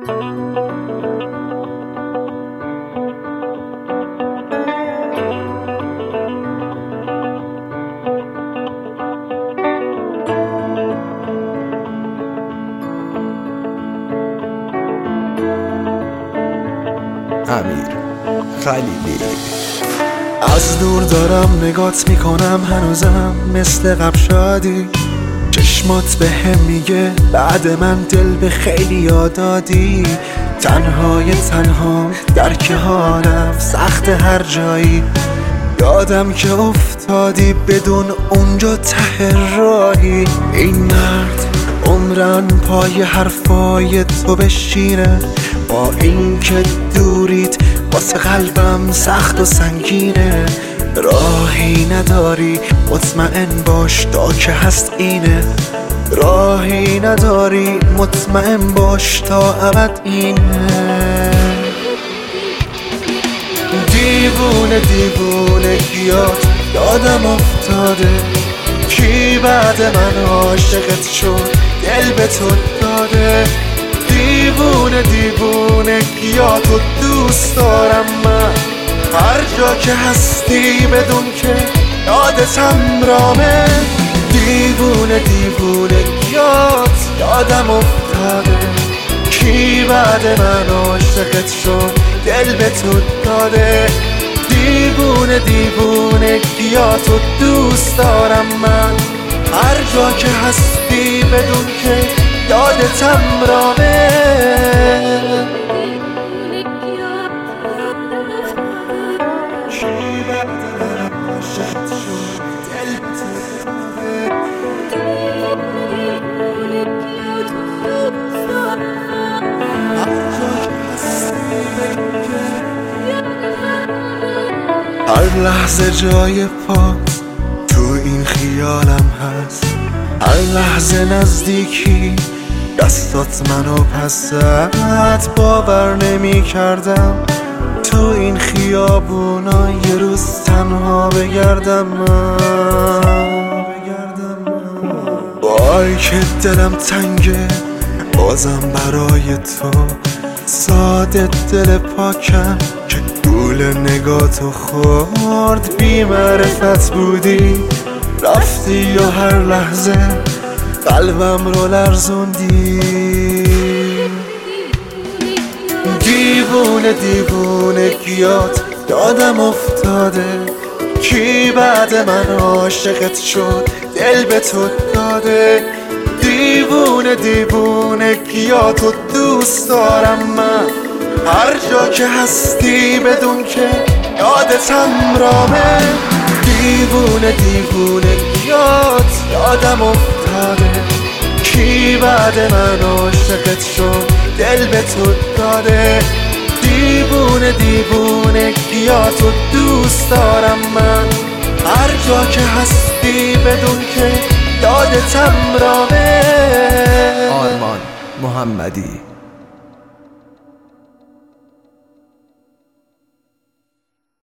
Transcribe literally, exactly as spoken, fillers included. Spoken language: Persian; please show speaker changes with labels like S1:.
S1: امیر خلیلی.
S2: از دور دارم نگات میکنم، هنوزم مثل قبل شادی. چشمات به هم میگه بعد من دل به خیلی یاد دادی. تنهای تنها درک حالم سخت هر جایی. یادم که افتادی بدون اونجا ته راهی. این مرد عمرن پای حرفای تو بشینه، با این که دوریت واسه قلبم سخت و سنگینه. راهی نداری مطمئن باش تا که هست اینه. راهی نداری مطمئن باش تا ابد اینه. دیوونه دیوونه کیات یادم افتاده، کی بعد من عاشقت شد دل به تو داده. دیوونه دیوونه کیاتو دوست دارم من، هر جا که هستی بدون که یادتم رامه. دیوونه دیوونه کیات یادم افتاده، کی بعد من عاشقت شد دل به تو داده. دیوونه دیوونه کیاتو دوست دارم من، هر جا که هستی بدون که یادتم رامه. هر لحظه جای پات تو این خیالم هست، هر لحظه نزدیکی دستات منو پس زد. باور نمی کردم تو این خیابونا یه روز تنها بگردم من. وای که دلم تنگه بازم برای تو، ساده دل پاکم که گول نگاتو خورد. بی معرفت بودی رفتی و هر لحظه قلبم رو لرزوندی. دیوونه دیوونه کیات یادم افتاده، کی بعد من عاشقت شد دل به تو داده. دیوونه دیوونه کیاتو دوست دارم من، هر جا که هستی بدون که یادتم رامه. دیوونه دیوونه کیات یادم افتاده، کی بعد من عاشقت شد دل به تو داده. دیوونه دیوونه کیاتو دوست دارم من، هر جا که هستی بدون که یادتم رامه.
S1: آرمان محمدی.